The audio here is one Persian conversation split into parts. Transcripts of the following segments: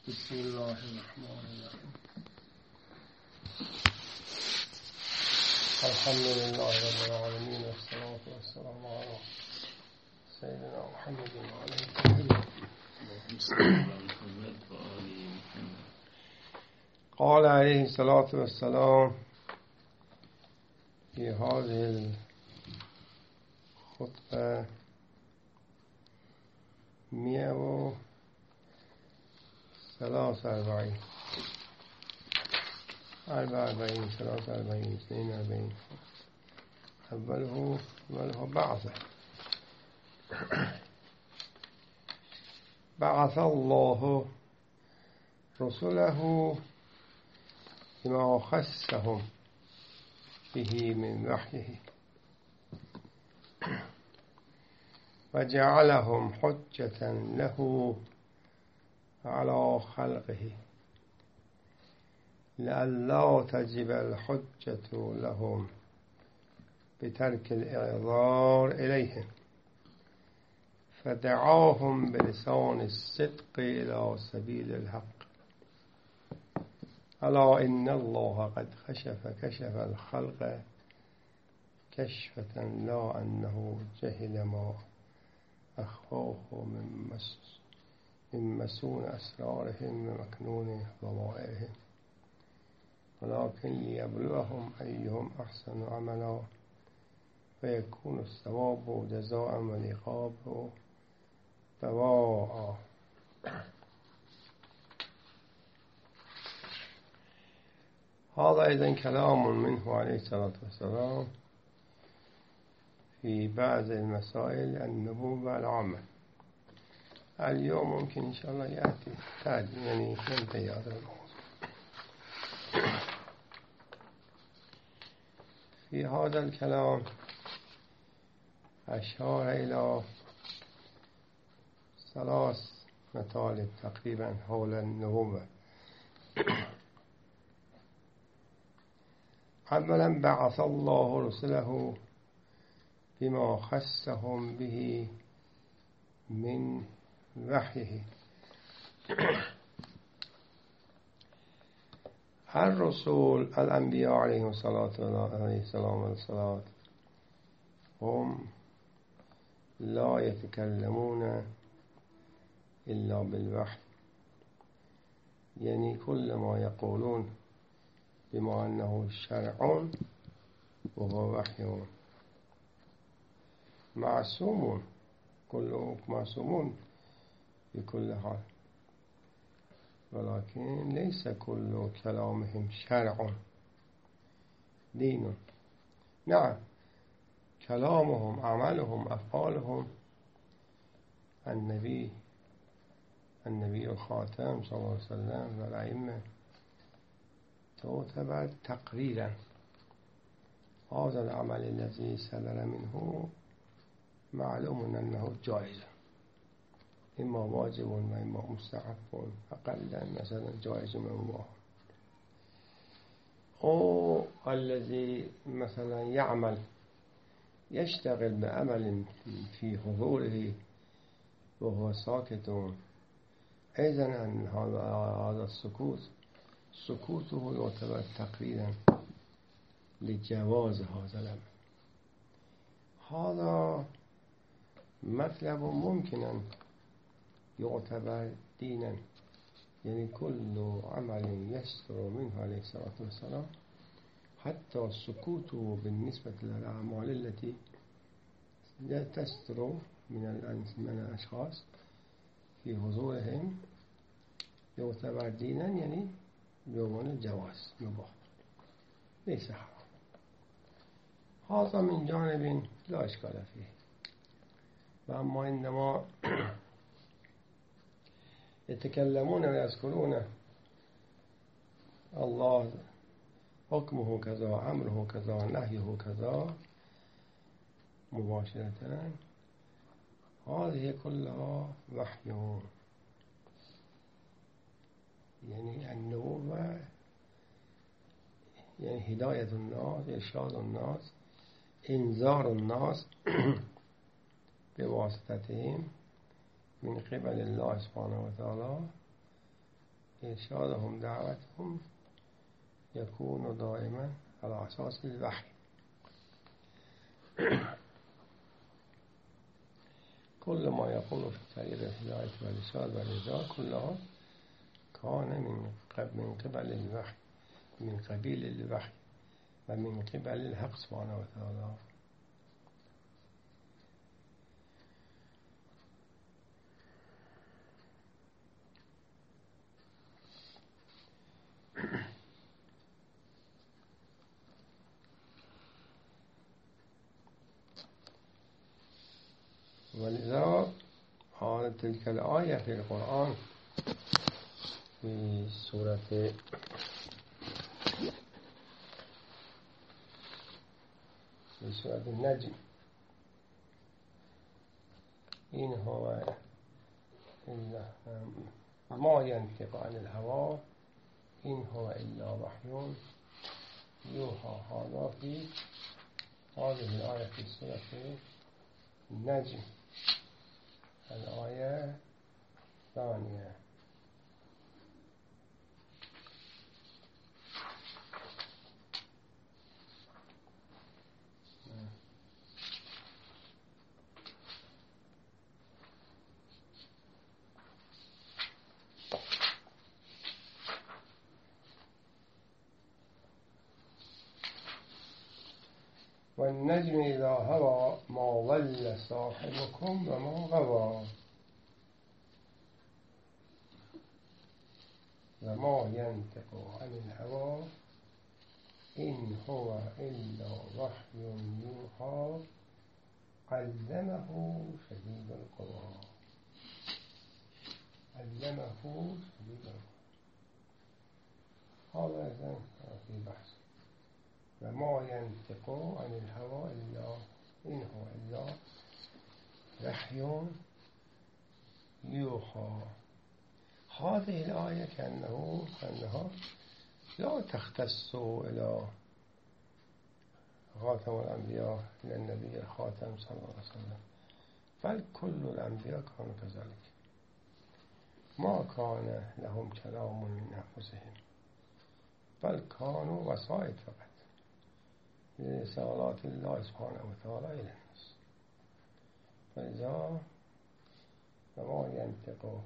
بسم الله الرحمن الرحیم. الحمد لله رب العالمین و الصلاة والسلام علی سیدنا محمد و آله الطاهرین. قال علیه الصلاة والسلام في هذه الخطبة 143 44 43 42 أوله بعث الله رسله بما خصهم به من وحيه وجعلهم حجة له على خلقه لئلا تجب الحجة لهم بترك الإعذار إليهم فدعاهم بلسان الصدق إلى سبيل الحق ألا إن الله قد كشف الخلق كشفة لا أنه جهل ما أخفاه من مسون أسرارهم ومكنون ضمائرهم ولكن ليبلوهم أيهم أحسن عملا فيكون الثواب جزاء والعقاب بواء. هذا أيضا كلام منه عليه الصلاة والسلام في بعض المسائل النبوة العامة. اليوم ممكن إن شاء الله يأتي يعني ينتهي هذا الموضوع. في هذا الكلام أشار إلى 3 مطالب تقريبا حول النبوة. أولا بعث الله رسله بما خصهم به من وحيه. الرسول الأنبياء عليهم السلام والصلاة هم لا يتكلمون إلا بالوحي، يعني كل ما يقولون بما أنه شرع وهو وحي معصوم، كلهم معصومون بكل حال، ولكن ليس كل كلامهم شرع دين. نعم كلامهم عملهم أفعالهم النبي الخاتم صلى الله عليه وسلم والأئمة تعتبر تقريرا. هذا العمل الذي صدر منه معلوم أنه جائز، إما واجب وإما مستحب، أقل مثلا جائز ومباح. أو الذي مثلا يشتغل بعمل في حضوره وهو ساكت، أيضا أن هذا سكوته يعتبر تقريرا لجواز هذا العمل. هذا مطلب ممكن أن يعتبر دينا، يعني كل عمل يستر منه عليه الصلاة والسلام، حتى سكوته بالنسبة للأعمال التي لا تستر من الأشخاص في حضورهم يعتبر دينا، يعني بمعنى الجواز مباح ليس حرام. هذا من جانب لا إشكال فيه. وأما عندما يتكلمون ويذكرون الله حكمه كذا، أمره كذا، نهيه كذا مباشرة، هذه كلها وحي، يعني النبوة يعني هداية الناس، إرشاد الناس، إنذار الناس بواسطتهم من قبل الله سبحانه وتعالى إرشادهم دعوتهم يكون دائما على أساس الوحي. كل ما يقول في طريق الهداية والإرشاد والإرشاد كلها كان من قبل الوحي، من قبيل الوحي ومن قبل الحق سبحانه وتعالى. ولذا تلك الآية في القرآن في سورة النجم إن هو إلا ما ينطق عن الهوى إن هو إلا وحي يوحى. هذا في هذه الآية في سورة النجم الآية الثانية. والنجم إذا هوى ما ضل صاحبكم وما غوى وما ينطق عن الهوى إن هو إلا وحي يوحى علمه شديد القوى. علمه شديد القوى هذا إذن في بحث. وما ينطق عن الهوى إلا إن هو إلا وحي يوحى. هذه الآية كأنها لا تختص إلى خاتم الأنبياء إلى النبي الخاتم صلى الله عليه وسلم، بل كل الأنبياء كانوا كذلك. ما كان لهم كلام من أنفسهم بل كانوا وسائط فقط لرسالات الله سبحانه وتعالى إلى الناس. فإذا وما ينطق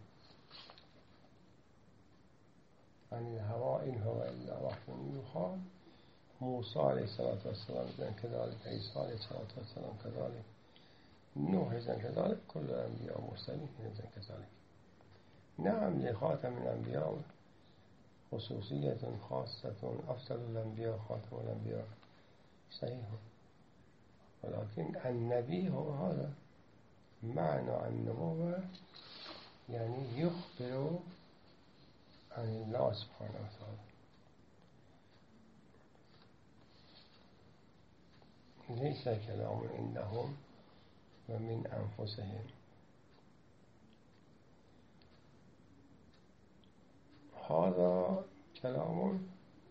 عن الهوى إن هو إلا وحي يوحى. موسى عليه الصلاة والسلام كذلك، عيسى عليه الصلاة والسلام كذلك، نوح كذلك، كل الأنبياء والمرسلين كذلك. نعم لخاتم الأنبياء خصوصية خاصة، أفضل الأنبياء خاتم الأنبياء صحيح، ولكن النبي هو هذا معنى النبوة، يعني يخبر عن الله سبحانه وتعالى. ليس كلام عندهم ومن أنفسهم. هذا كلام،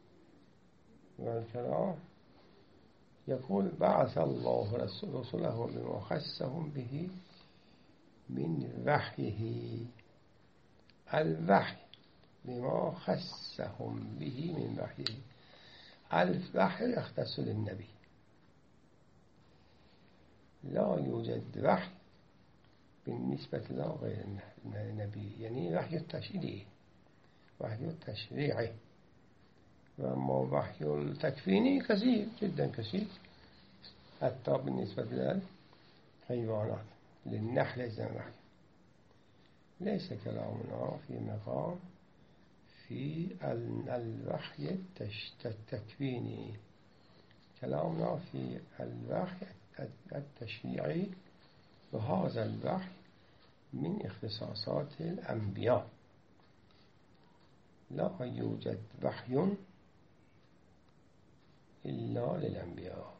والكلام يقول بعث الله رسوله بما خصهم به من وحيه. الوحي بما خصهم به من وحيه. الوحي يختص للنبي، لا يوجد وحي بالنسبة له غير النبي، يعني وحي التشريعي، وحي التشريعي. وأما وحي التكفيني كثير جدا كثير، حتى بالنسبة للحيوانات، للنحل إذن وحي. ليس كلامنا في مقام في الوحي التكويني، كلامنا في الوحي التشريعي، وهذا الوحي من اختصاصات الأنبياء. لا يوجد وحي إلا للأنبياء.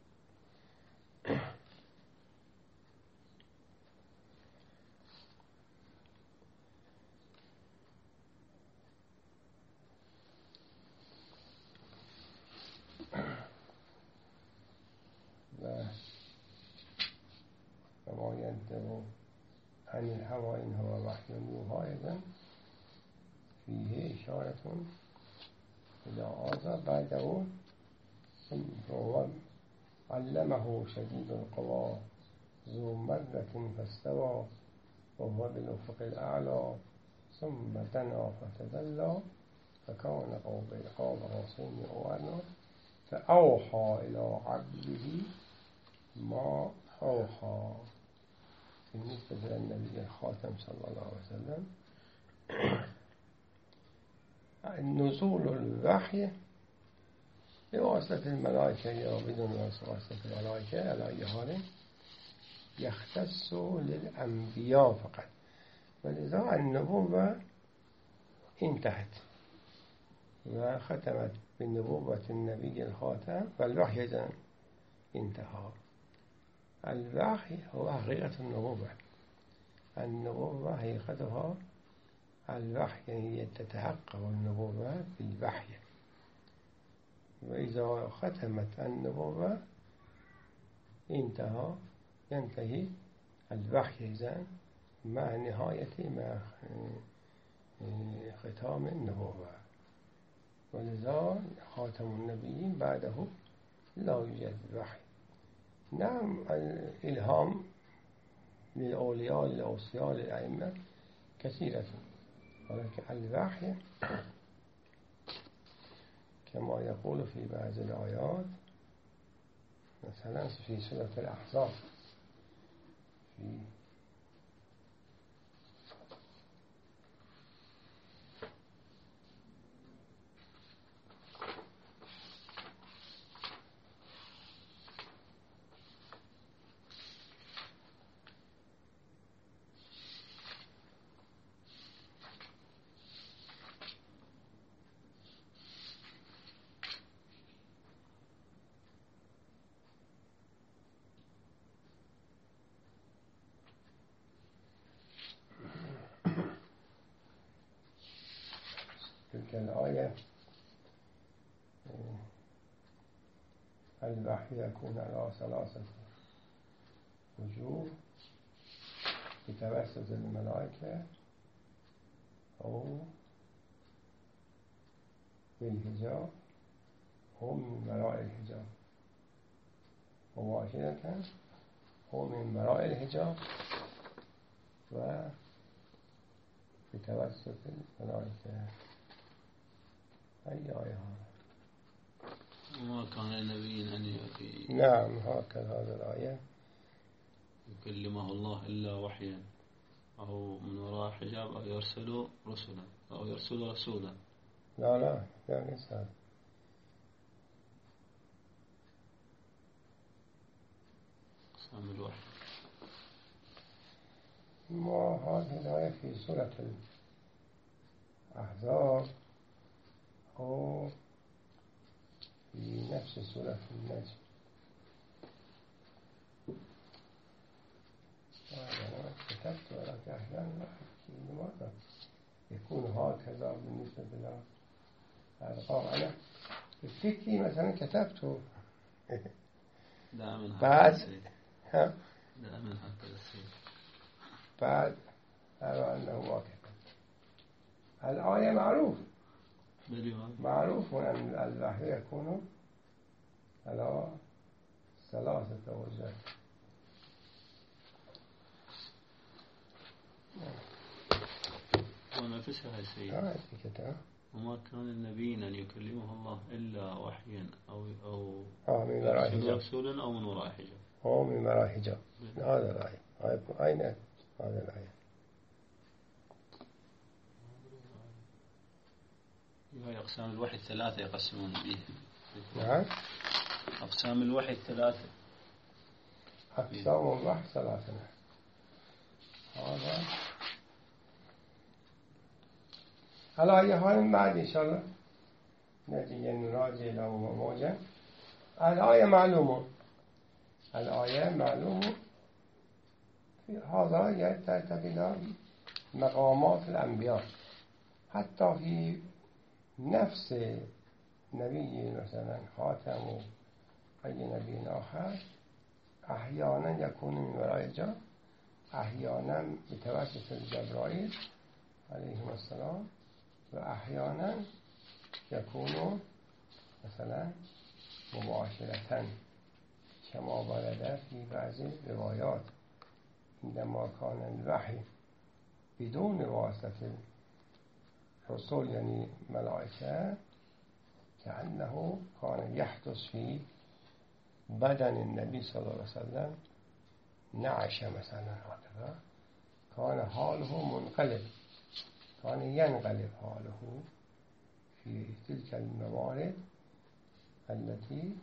وما ينطق عن الهوى إن هو وحي يوحى. أيضا فيه إشارة إلى هذا. بعده هو علمه شديد القوى ذو مرة فاستوى وهو بالأفق الأعلى ثم دنا فتدلى فكان قاب قوسين أو أدنى فأوحى إلى عبده ما أوحى. بالنسبة للنبي الخاتم صلى الله عليه وسلم نزول الوحي بواسطة الملائكة أو بدون واسطة الملائكة على أي حال يختص للأنبياء فقط، ولذا النبوة انتهت وختمت بنبوة النبي الخاتم والوحي إذن انتهى. الوحي هو حقيقة النبوة. النبوة حقيقتها الوحي، يعني تتحقق النبوة بالوحي. وإذا ختمت النبوة ينتهي الوحي إذن مع نهاية مع ختام النبوة. ولذا خاتم النبيين بعده لا يوجد وحي. نعم الإلهام للأولياء للأوصياء للأئمة كثيرة، ولكن الوحي كما يقول في بعض الآيات مثلا في سورة الأحزاب في تلك الآية الوحي يكون على ثلاثة وجوه بتوسط الملائكة أو بالحجاب أو من وراء الحجاب، مباشرة أو من وراء الحجاب و بتوسط الملائكة. أي آية هذا؟ وما كان النبي أن يأتي. نعم هكذا هذا الآية يكلمه الله إلا وحيا أو من وراء حجاب أو يرسل رسلا أو يرسل رسولا. لا ليس هذا. أقسام الوحي ما هذه الآية في سورة الأحزاب أو في نفس سورة النجم. أنا كتبت ولكن أحيانا لماذا يكون هكذا بالنسبة للأرقام؟ أنا الفكري مثلا كتبته بعد أرى أنه ما كتبت. الآية معروف أن الوحي يكون على ثلاثة وجه. ونفسها يا سيدي وما كان النبي أن يكلمه الله إلا وحيا أو من وراء حجاب رسولا أو من وراء حجاب أو من وراء حجاب. هذا الآية. أين هذا الآية؟ هي أقسام الوحي الثلاثة يقسمون به. نعم أقسام الوحي الثلاثة. أقسام الوحي ثلاثة. هذا على أي حال بعد إن شاء الله نتيجة نراجع له موجة. الآية معلومة هذا يرتبط إلى مقامات الأنبياء. حتى في نفس نبي مثلا خاتم أي نبي آخر أحيانا يكون من وراء الحجاب، أحيانا بتوسط جبرائيل عليه السلام و احیانا یکونو مثلا مباشرة كما ورد في بعض الروايات عندما كان الوحي بدون واسطة الرسول يعني ملائكة كأنه كان يحدث في بدن النبي صلى الله عليه وسلم نعش مثلا هكذا كان حاله منقلب كان ينقلب حاله في تلك الموارد التي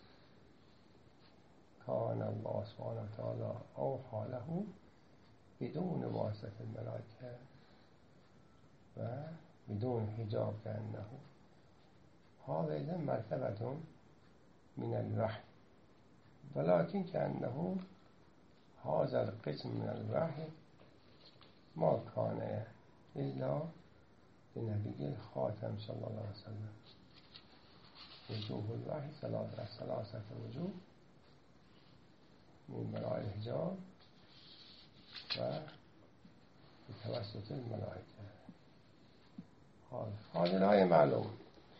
كان الله سبحانه وتعالى أوحى له بدون واسطة الملائكة وبدون حجاب كأنه هذا إذا مرتبة من الوحي ولكن كأنه هذا القسم من الوحي ما كان إلا لنبي الخاتم صلى الله عليه وسلم وجوه الوحي ثلاثة وجوه من وراء الحجاب وبتوسط الملائكة هذه الآية معلوم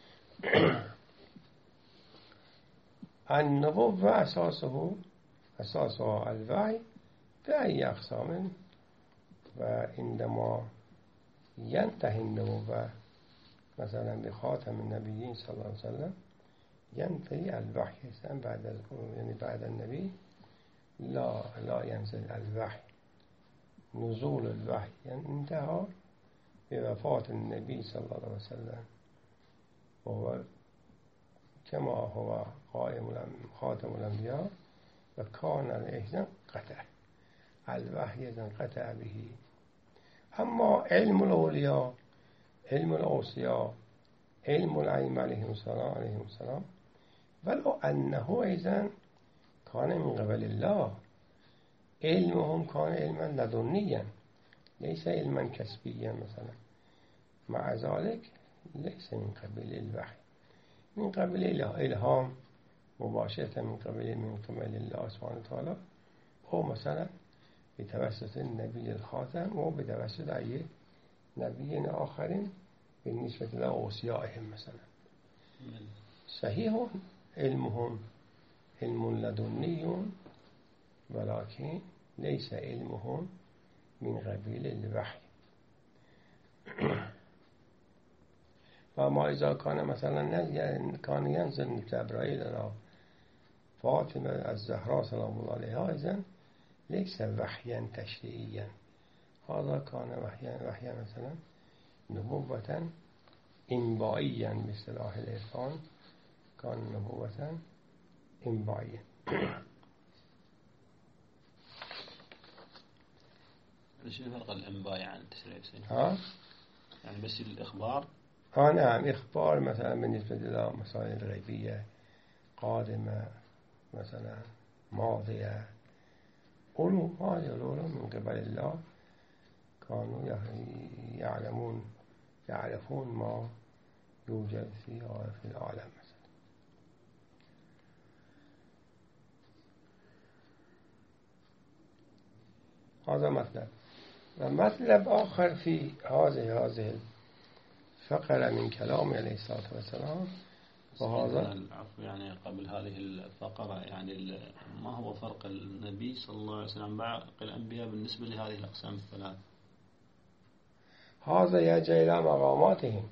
النبوة أساسها الوحي بأي أقسام وعندما ينتهي النبوة مثلا بخاتم النبيين صلى الله عليه وسلم ينتهي الوحي يعني بعد النبي لا ينزل الوحي نزول الوحي يعني انتهى بوفاة النبي صلى الله عليه وسلم وهو كما هو خاتم الأنبياء وكان الإحسان قطع الوحي انقطع به أما علم الأولياء علم الأوصياء علم الأئمة عليهم السلام ولو أنه أيضا كان من قبل الله علمهم كان علما لدنيا ليس علما كسبيا مثلا مع ذلك ليس من قبل الوحي من قبل الإلهام مباشرة من قبل الله سبحانه وتعالى أو مثلا بتوسط النبي الخاتم وبتوسط أي نبي آخرين بالنسبة لأوصيائهم مثلا صحيح علمهم علم لدني ولكن ليس علمهم من قبيل الوحي وما إذا كان مثلا كان ينزل جبرائيل على فاطمة الزهراء سلام الله عليها إذن ليس وحيا تشريعيا هذا كان وحيا مثلا نبوة إنبائيا باصطلاح العرفان كان نبوة إنبائيا شو فرق الإنباء عن التشريع ها؟ يعني بس الإخبار نعم إخبار مثلا بالنسبة إلى مسائل الغيبية قادمة مثلا ماضية علوم هذه العلوم من قبل الله كانوا يعرفون ما يوجد في العالم مثلا هذا مطلب ومطلب آخر في هذه الفقرة من كلام عليه الصلاة والسلام وهذا العفو يعني قبل هذه الفقرة يعني ما هو فرق النبي صلى الله عليه وسلم باقي الأنبياء بالنسبة لهذه الأقسام الثلاث؟ هذا يرجع إلى مقاماتهم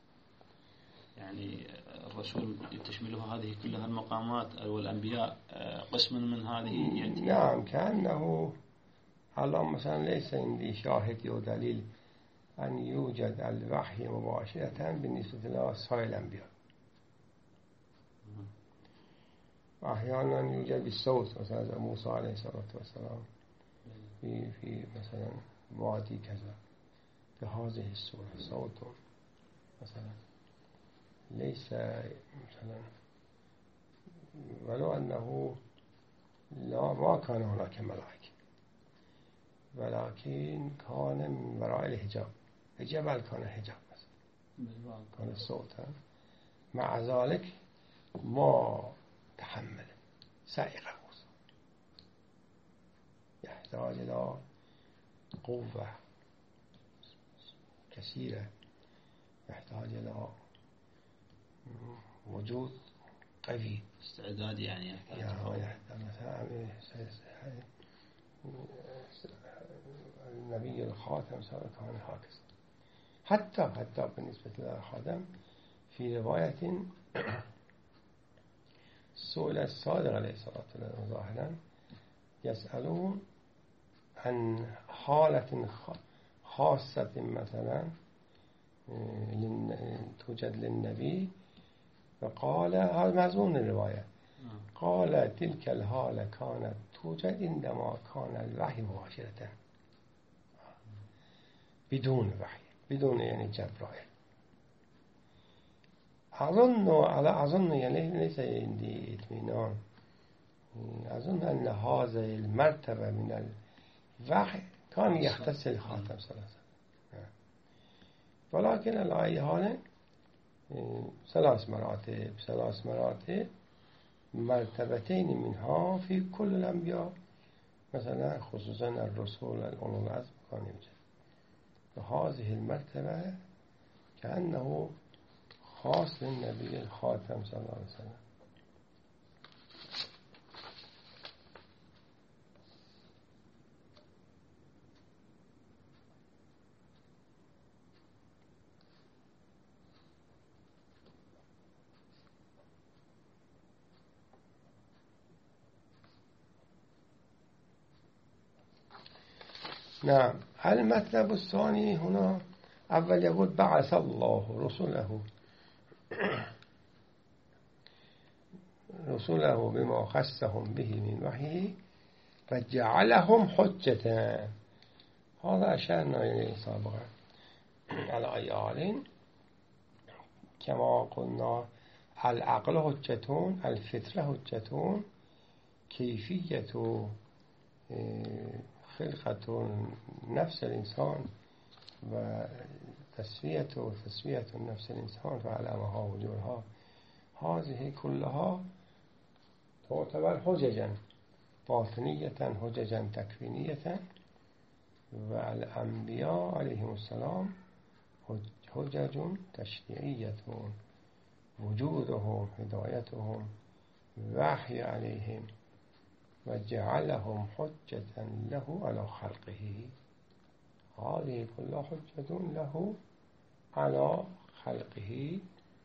يعني الرسول تشمله هذه كلها المقامات والأنبياء قسم من هذه يأتي نعم كأنه الله مثلا ليس عندي شاهد أو دليل أن يوجد الوحي مباشرة بالنسبة لسائر الأنبياء أحيانا يوجد بالصوت مثلا موسى عليه الصلاة والسلام في مثلا وادي كذا بهذه الصورة صوت مثلا ليس مثلا ولو أنه ما كان هناك ملائكة ولكن كان من وراء الحجاب الجبل كان حجاب مثلا كان صوتا مع ذلك ما تحمل سائق موسى يحتاج إلى قوة كثيرة يحتاج إلى وجود قوي، استعداد يعني مثلا النبي الخاتم صلى الله عليه وسلم هكذا. حتى بالنسبة للخاتم في رواية سئل الصادق عليه الصلاة والسلام ظاهرا يسألون عن حالة خاصة مثلا توجد للنبي، فقال هذا مضمون الرواية، قال تلك الحالة كانت توجد عندما كان الوحي مباشرة بدون وحي، بدون يعني جبرائيل. أظن يعني ليس عندي اطمئنان، أظن أن هذه المرتبة من الوحي كان يختص الخاتم صلى الله عليه وسلم، ولكن على أي حال ثلاث مراتب، مرتبتين منها في كل الأنبياء، مثلا خصوصا الرسول الأولو العزم كان يوجد، وهذه المرتبة كأنه خاص للنبي الخاتم صلى الله عليه وسلم. نعم. المطلب الثاني هنا أول يقول بعث الله رسله بما خصهم به من وحيه فجعلهم حجة. هذا أشارنا إليه سابقا. على أي حال كما قلنا العقل حجة، الفطرة حجة، كيفية خلقة نفس الإنسان وتسوية نفس الإنسان وعلامها وجودها، هذه كلها تعتبر حججا باطنية، حججا تكوينية. والأنبياء عليهم السلام حجج تشريعية، وجودهم، هدايتهم، وحي عليهم، وجعلهم حجة له على خلقه. هذه كلها حجة له على خلقه،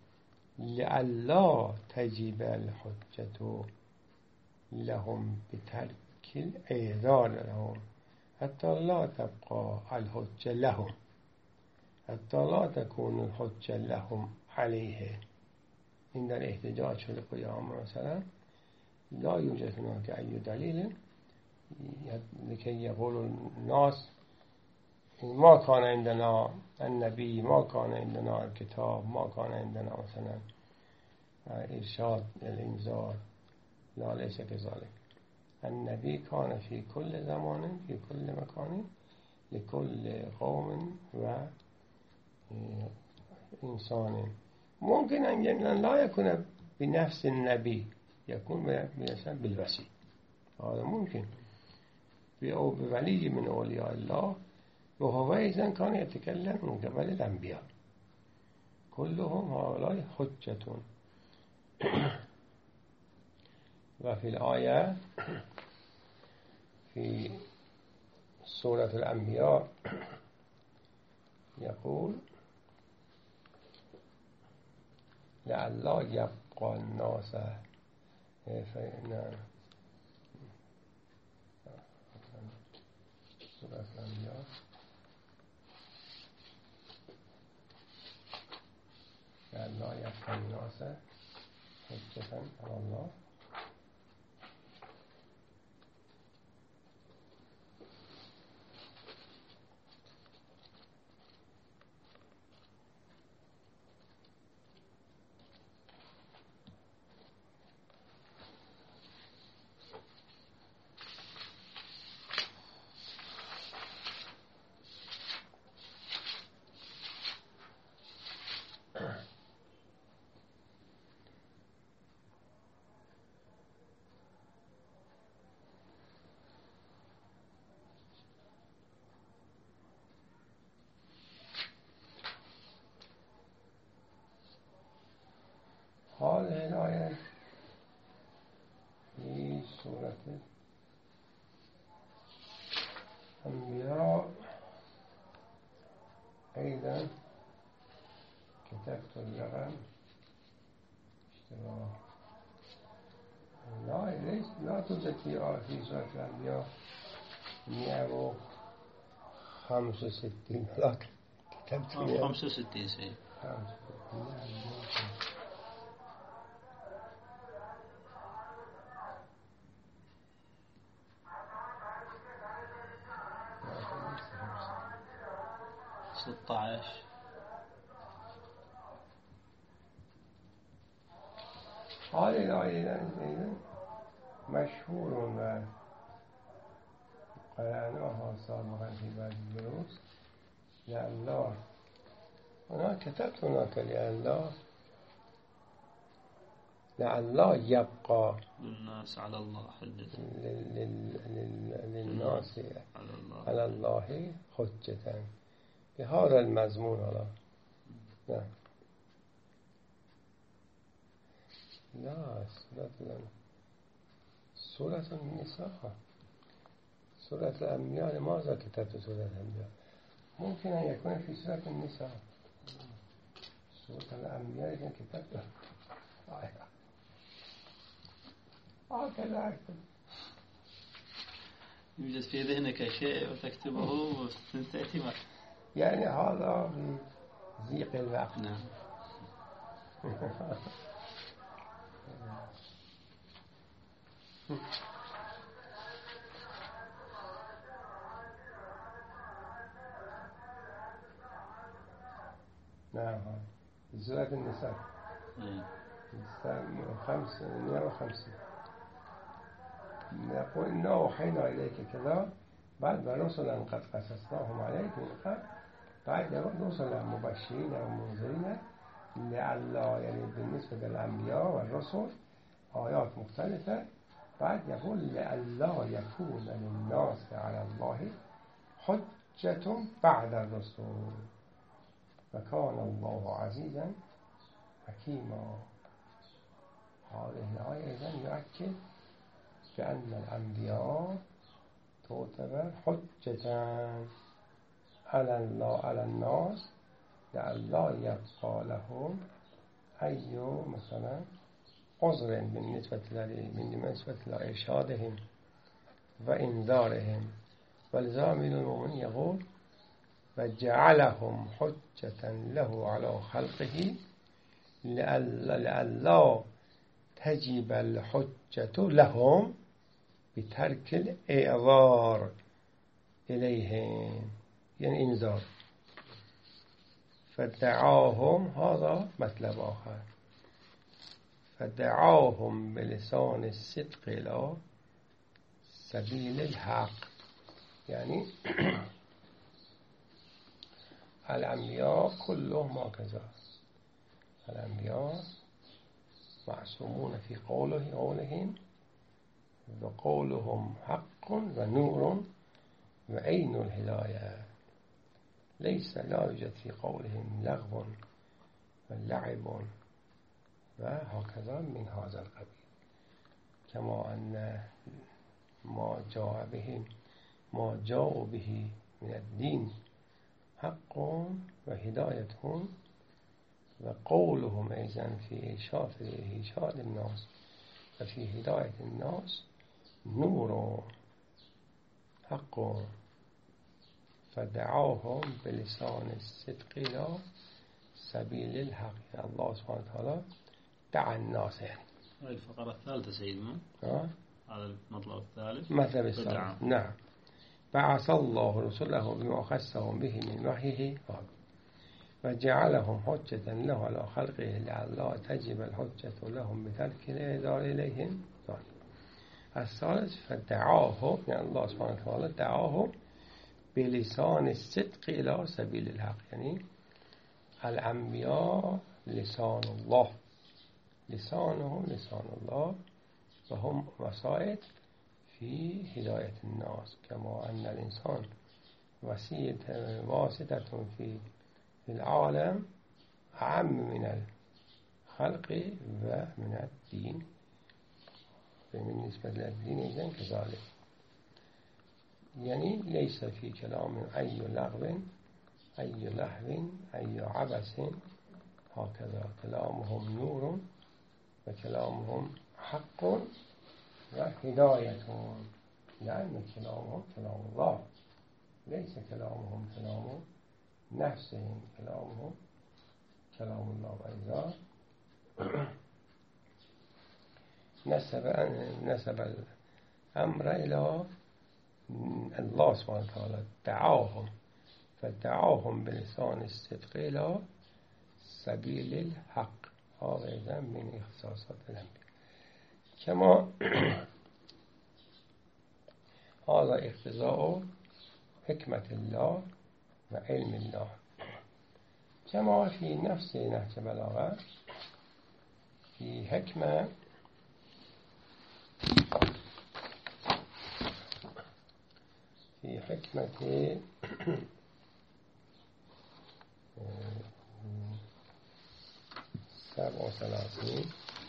لئلا تجب الحجة لهم بترك الإعذار لهم، حتى لا تبقى الحجة لهم، حتى لا تكون الحجة لهم عليه. عند الاحتجاج في القيامة مثلا لا يوجد هناك أي دليل لكي يقول الناس ما كان عندنا النبي، ما كان عندنا الكتاب، ما كان عندنا مثلا إرشاد الإنذار. لا، ليس كذلك. النبي كان في كل زمان، في كل مكان، لكل قوم وإنسان. ممكن أن لا يكون بنفس النبي، يكون مثلا بالوسيط، هذا ممكن، أو بولي من أولياء الله، وهو إذن كان يتكلم من قبل الأنبياء. كلهم هؤلاء حجة. وفي الآية في سورة الأنبياء يقول لئلا يبقى الناس سورة الأنبياء لئلا يبقى الناس حجة على الله. في سورة الأنبياء 165 لكن كتبت 65 سيد. هذه الآية مشهور وقرأناها سابقا في بعض الدروس. لله أنا كتبت هناك لله يبقى للناس على الله حجة للناس على الله حجة بهذا المضمون. هذا لا سورة النساء، سورة الأنبياء. لماذا كتبت سورة الأنبياء؟ ممكن أن يكون في سورة النساء. سورة الأنبياء إذا كتبت هكذا أكتب. يوجد في ذهنك شيء وتكتبه وتأتي معه، يعني هذا بضيق الوقت. نعم. نعم. سورة النساء 150 نقول إنا أوحينا إليك كذا، بعد رسلا قد قصصناهم عليك من قبل، بعد رسلا مبشرين ومنذرين لعل، يعني بالنسبة للأنبياء والرسل آيات مختلفة. بعد يقول لئلا يكون للناس على الله حجة بعد الرسل وكان الله عزيزا حكيما. هذه الآية إذن يؤكد بأن الأنبياء تعتبر حجة على الناس لئلا يبقى لهم أي مثلا عذر بالنسبة لإرشادهم وإنذارهم. ولذا أمير المؤمنين يقول وجعلهم حجة له على خلقه لئلا تجب الحجة لهم بترك الإعذار إليهم، يعني إنذار. فدعاهم، هذا مطلب آخر، فدعاهم بلسان الصدق إلى سبيل الحق. يعني الأنبياء كلهم هكذا، الأنبياء معصومون في قولهم، وقولهم حق ونور وعين الهداية. لا يوجد في قولهم لغو ولعب وهكذا من هذا القبيل. كما أن ما جاءوا به من الدين حق وهداية، وقولهم أيضا في إرشاد الناس وفي هداية الناس نور حق. فدعاهم بلسان الصدق إلى سبيل الحق. الله سبحانه وتعالى دعا الناس. يعني هذه الفقرة الثالثة سيدنا، هذا المطلب الثالث، مطلب الثالث. نعم. بعث الله رسله بما خصهم به من وحيه وجعلهم حجة له على خلقه لئلا تجب الحجة لهم بترك الإعذار إليهم. الثالث فدعاهم، يعني الله سبحانه وتعالى دعاهم بلسان الصدق إلى سبيل الحق. يعني الأنبياء لسان الله، لسانهم لسان الله، وهم وسائط في هداية الناس. كما أن الإنسان واسطة في العالم أعم من الخلق ومن الدين. بالنسبة للدين إذن كذلك، يعني ليس في كلام أي لغو أي لهو أي عبث. هكذا كلامهم نور وكلامهم حق و هدایتون، لأن كلامهم كلام الله ليس كلامهم كلام نفسهم، كلامهم كلام الله. وإذا نسب الأمر إلى الله سبحانه وتعالى دعاهم، فدعاهم بلسان الصدق إلى سبيل الحق، هذا من اختصاصات الأنبياء. كما هذا اقتضاء حكمة الله وعلم الله، كما في نفس نهج بلاغة في حكمة في حكمة 37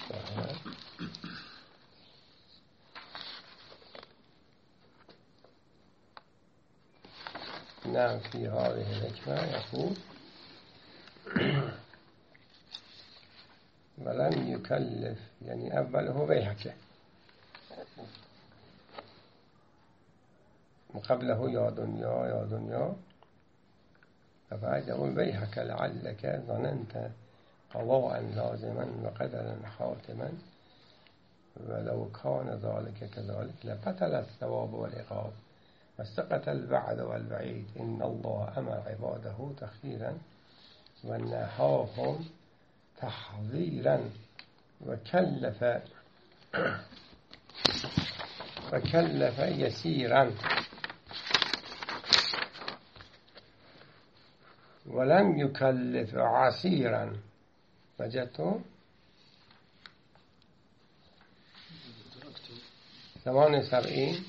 نعم في هذه الحكمة يقول ولم يكلف، يعني أوله بيهقه وقبله يا دنيا يا دنيا، وبعد يقول بيهك لعلك ظننت قضاء لازما وقدرا حاتما، ولو كان ذلك كذلك لبطل الثواب والعقاب واستقت الوعد والوعيد، إن الله أمر عباده تخيرا ونهاهم تحذيرا وكلف يسيرا ولم يكلف عسيرا. وجدتم 78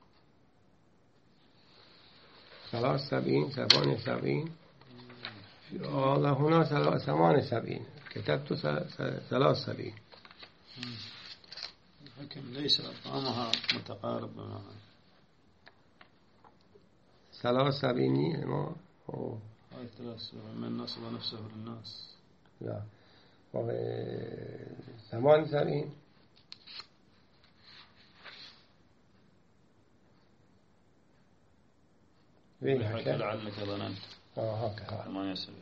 78 هذا هنا 78 كتبت 73 لكن ليس أرقامها متقاربة. 73 ما هو هاي 73 من نصب نفسه للناس. لا 78 لعلك ظننت هكذا 78.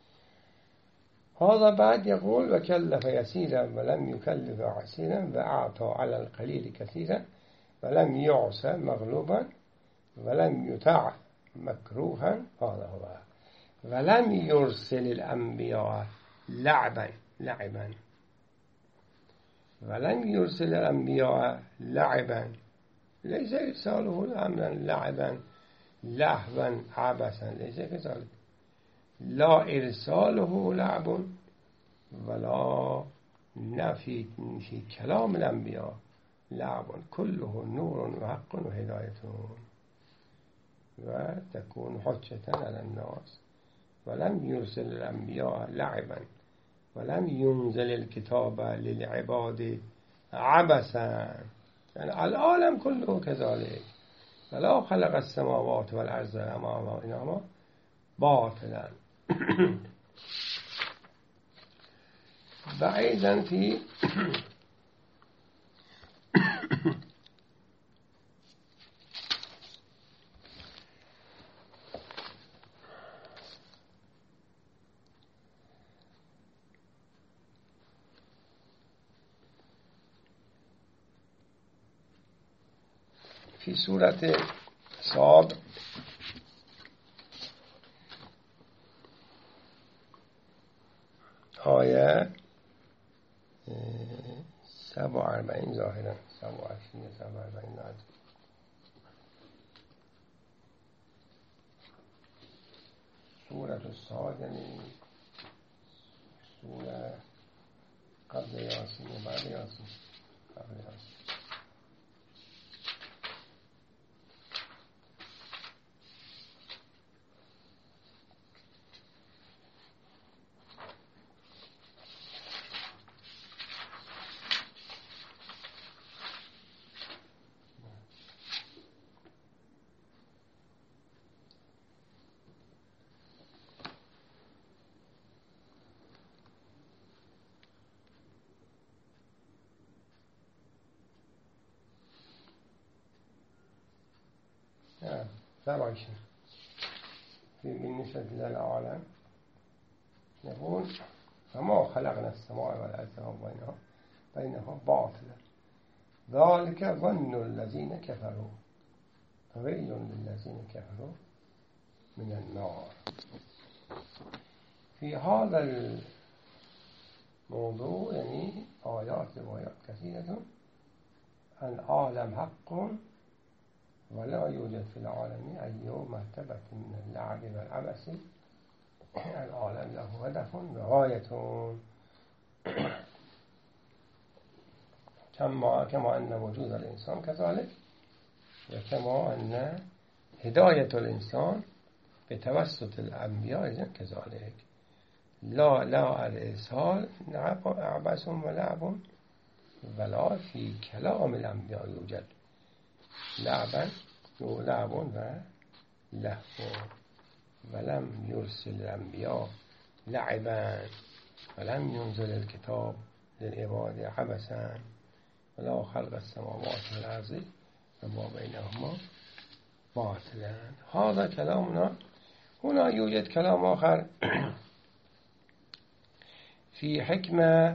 هذا بعد يقول وكلف يسيرا ولم يكلف عسيرا وأعطى على القليل كثيرا ولم يعص مغلوبا ولم يطع مكروها. هذا هو. ولم يرسل الأنبياء لعبا ولم يرسل الأنبياء لعبا، ليس إرساله أمرا لعبا لهوا عبثا، ليس كذلك. لا إرساله لعب ولا نفي في كلام الأنبياء لعب، كله نور وحق وهداية وتكون حجة على الناس. ولم يرسل الأنبياء لعبا ولم ينزل الكتاب للعباد عبثا، يعني العالم كله كذلك. ولا خلق السماوات والأرض وما بينهما باطلا. بعيدا في سورة صاد آية 47 ظاهرا 27 47 نازل. سورة الصاد يعني سورة قبل ياسين وبعد ياسين. قبل ياسين درایشن بالنسبة للعالم يقول فما خلقنا السماء والأرض وما بينها باطلا ذلك ظن الذين كفروا فويل للذين كفروا من النار. في هذا الموضوع يعني آيات روايات كثيرة. العالم حق ولا يوجد في العالم أي مرتبة من اللعب والعبث. العالم له هدف وغاية كما أن وجود الإنسان كذلك، وكما أن هداية الإنسان بتوسط الأنبياء كذلك. لا الإرسال عبث ولعب، ولا في كلام الأنبياء يوجد لعب ولهو، ولم يرسل الأنبياء لعبا، ولم ينزل الكتاب للعباد عبثا، ولا خلق السماوات والأرض وما بينهما باطلا. هذا كلامنا. هنا يوجد كلام آخر في حكمة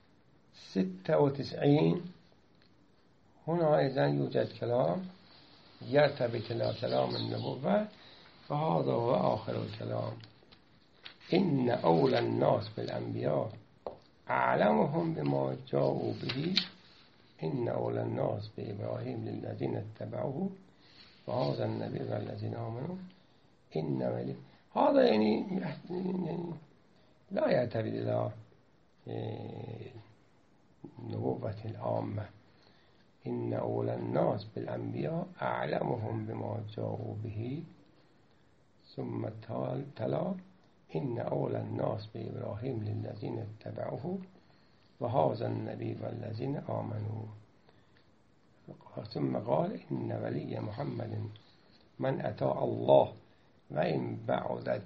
96. هنا أيضا يوجد كلام يرتبط إلى كلام النبوة، فهذا هو آخر الكلام. إن أولى الناس بالأنبياء أعلمهم بما جاءوا به، إن أولى الناس بإبراهيم للذين اتبعوه وهذا النبي والذين آمنوا إن هذا يعني لا يعتبر إلى نبوة العامة. إن أولى الناس بالأنبياء أعلمهم بما جاءوا به، ثم تلا إن أولى الناس بإبراهيم للذين اتبعوه وهذا النبي والذين آمنوا، ثم قال إن ولي محمد من أتى الله وإن بعدت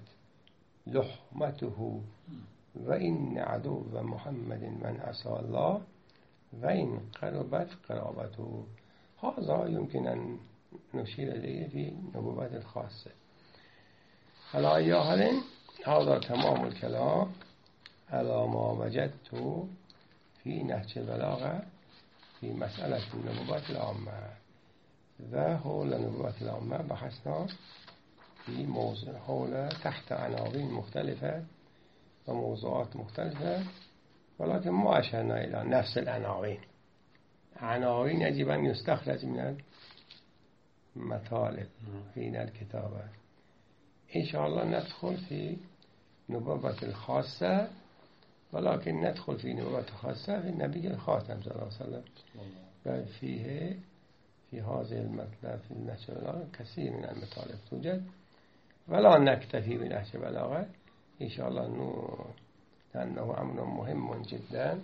لحمته وإن عدو محمد من عصى الله وإن قربت قرابته. هذا يمكن أن نشير إليه في نبوة الخاصة. على أي حال هذا تمام الكلام على ما وجدت في نهج البلاغة في مسألة النبوة العامة. وحول النبوة العامة بحثنا في موضوع حول تحت عناوين مختلفة وموضوعات مختلفة، ولكن ما أشرنا إلى نفس العناوين. عناوين يجب أن يستخرج من المطالب في الكتابة. إن شاء الله ندخل في نبوة الخاصة، ولكن ندخل في نبوة الخاصة في النبي الخاتم صلى الله عليه وسلم، وفيه في هذه المطلب في النهج البلاغة كثير من المطالب توجد، ولا نكتفي بنهج البلاغة إن شاء الله لأنه أمر مهم جدا،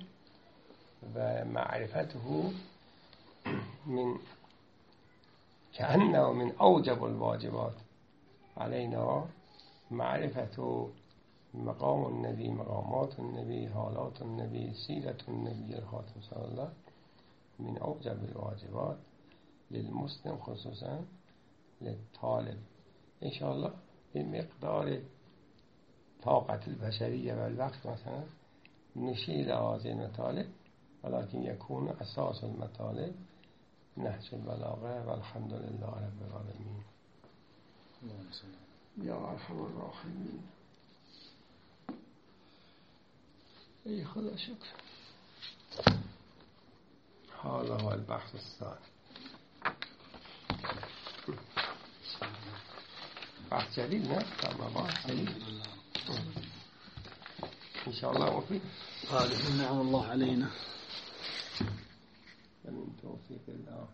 ومعرفته كأنه من أوجب الواجبات علينا. معرفة مقام النبي، مقامات النبي، حالات النبي، سيرة النبي الخاتم صلى الله عليه وسلم من أوجب الواجبات للمسلم، خصوصا للطالب. إن شاء الله بمقدار طاقة البشرية والوقت مثلا نشيل هذه المطالب، ولكن يكون أساس المطالب نهج البلاغة. والحمد لله رب العالمين. يا أرحم الراحمين. أي خدا شكر. هذا هو البحث الثاني. بحث جديد بحث جديد إن شاء الله. وفي نعم الله علينا من توفيق الله.